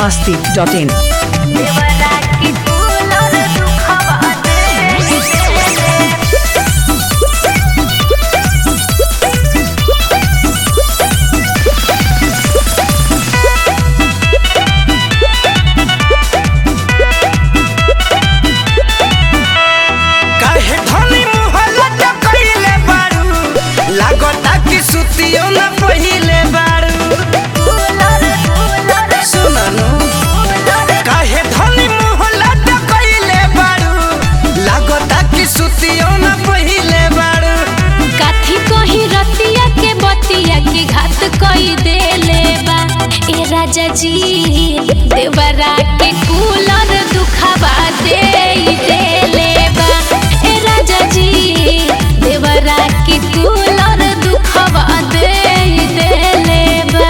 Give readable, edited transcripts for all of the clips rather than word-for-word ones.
biharmasti.in राजा जी देवरा के कूलर दुखवा दे लेबा ए राजा जी देवरा के कूलर दुखवा दे लेबा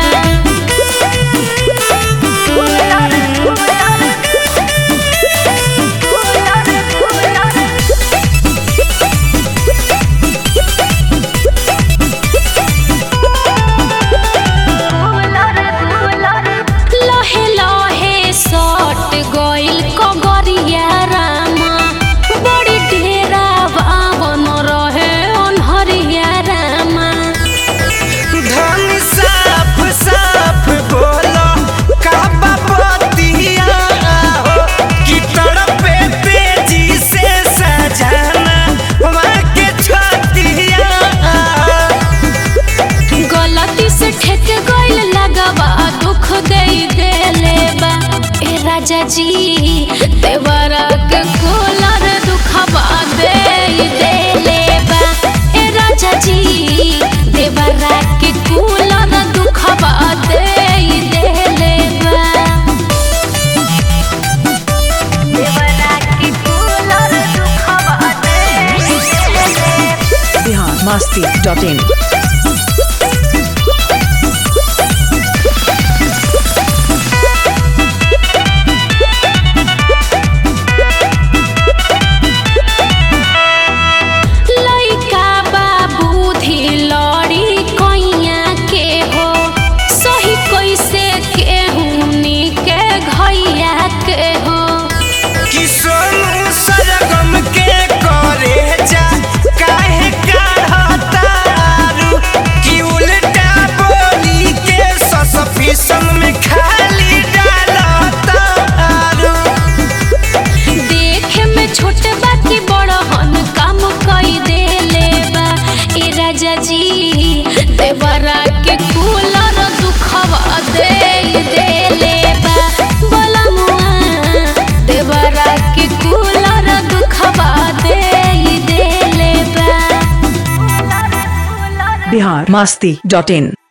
राजा जी देवरा के कूलर दुखवा दे लेबा ए राजा जी देवरा के कूलर दुखवा दे लेबा देवरा के कूलर दुखवा दे biharmasti.in राजा जी देवरा के कूलर दुखवा दे लेबा बोलमुआ देवरा के कूलर दुखवा दे लेबा biharmasti.in